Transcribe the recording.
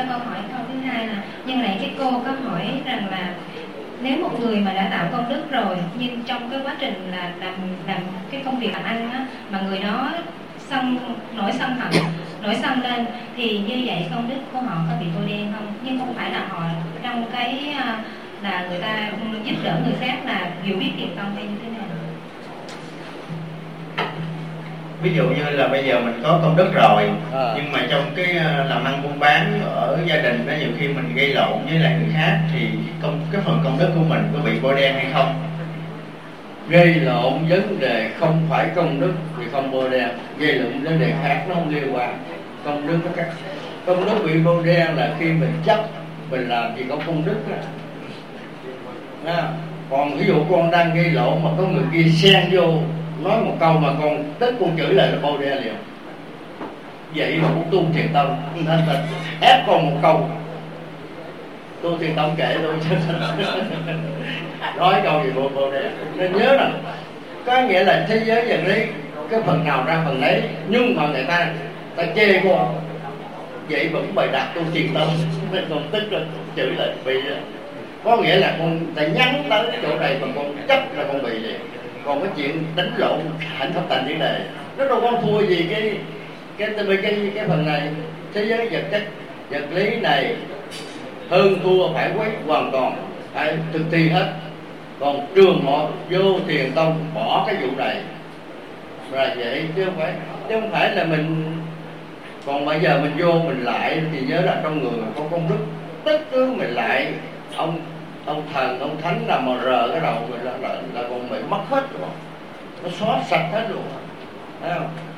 câu hỏi câu thứ hai là nhưng nãy cái cô có hỏi rằng là nếu một người mà đã tạo công đức rồi nhưng trong cái quá trình là làm cái công việc làm ăn á, mà người đó nổi sân lên thì như vậy công đức của họ có bị bôi đen không? Nhưng không phải là họ trong cái là người ta giúp đỡ người khác là hiểu biết tiền công hay như thế nào. Ví dụ như là bây giờ mình có công đức rồi nhưng mà trong cái làm ăn buôn bán ở gia đình đó, nhiều khi mình gây lộn với lại người khác thì cái phần công đức của mình có bị bôi đen hay không? Gây lộn vấn đề không phải công đức thì không bôi đen, gây lộn vấn đề khác nó không liên quan. Công đức có các công đức bị bôi đen là khi mình chấp mình làm gì có công đức đó. Còn ví dụ con đang gây lộn mà có người kia xen vô nói một câu mà con tức con chửi lại là bôi đen liền. Vậy mà cũng tu thiền tông nên là ép con một câu tu thiền tông kệ tôi nói câu gì bôi đen. Nên nhớ rằng có nghĩa là thế giới vật lý cái phần nào ra phần đấy, nhưng mà người ta chê con vậy vẫn bày đặt tu thiền tông nên con tức rồi chửi lại bị. Có nghĩa là con phải nhắn tới cái chỗ này mà con chấp là con bị liền. Còn cái chuyện đánh lộn hạnh thập thành vấn đề nó đâu có thua gì cái phần này. Thế giới vật chất vật lý này hơn thua phải quấy hoàn toàn, phải thực thi hết. Còn trường họ vô thiền tông bỏ cái vụ này là vậy chứ không phải là mình. Còn bây giờ mình vô mình lại thì nhớ là trong người có công đức, tất cứ mình lại ông thần ông thánh nào mà rờ cái đầu mình là còn bị mất hết rồi, nó xóa sạch hết rồi, thấy không?